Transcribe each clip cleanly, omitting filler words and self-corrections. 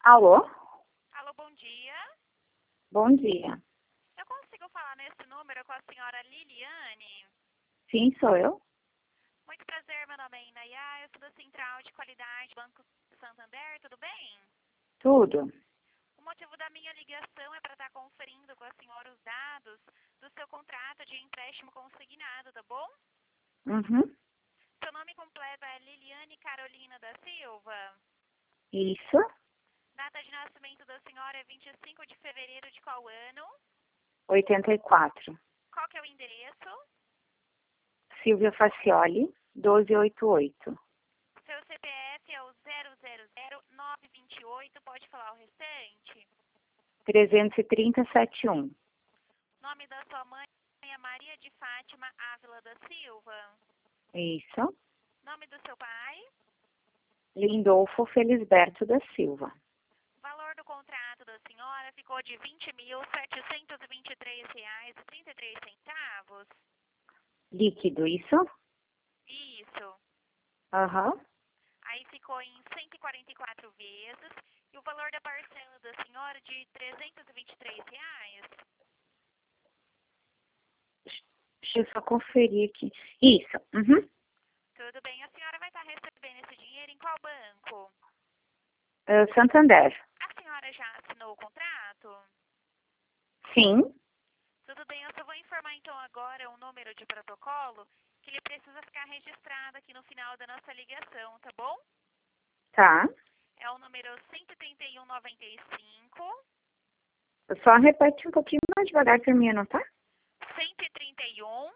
Alô? Alô, bom dia. Bom dia. Eu consigo falar nesse número com a senhora Liliane? Sim, sou eu. Muito prazer, meu nome é Inayá, eu sou da Central de Qualidade Banco Santander, tudo bem? Tudo. O motivo da minha ligação é para estar conferindo com a senhora os dados do seu contrato de empréstimo consignado, tá bom? Uhum. Seu nome completo é Liliane Carolina da Silva. Isso. Data de nascimento da senhora é 25 de fevereiro de qual ano? 84. Qual que é o endereço? Silvia Facioli, 1288. Seu CPF é o 000928, pode falar o restante? 33071. Nome da sua mãe é Maria de Fátima Ávila da Silva. Isso. Nome do seu pai? Lindolfo Felisberto da Silva. Valor do contrato da senhora ficou de R$ 20.723,33. Líquido, isso? Isso. Aham. Aí ficou em 144 vezes. E o valor da parcela da senhora de R$ 323. Deixa eu só conferir aqui. Isso. Uhum. Tudo bem. A senhora vai estar recebendo esse dinheiro em qual banco? Santander. A senhora já assinou o contrato? Sim. Tudo bem, eu só vou informar então agora um número de protocolo que ele precisa ficar registrado aqui no final da nossa ligação, tá bom? Tá. É o número 13195, Só repete um pouquinho mais devagar para mim anotar. 131,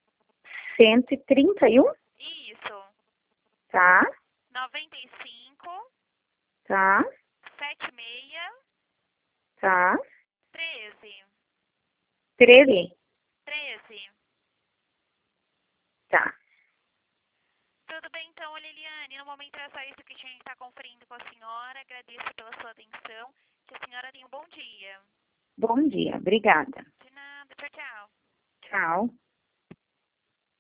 131. isso, Tá. 95, Tá. 76, Tá. 13, 13. 13. Tá. Tudo bem então, Liliane, no momento era só isso que tinha que estar conferindo com a senhora, agradeço pela sua atenção, que a senhora tenha um bom dia. Bom dia. Obrigada. De nada, tchau, tchau. Tchau.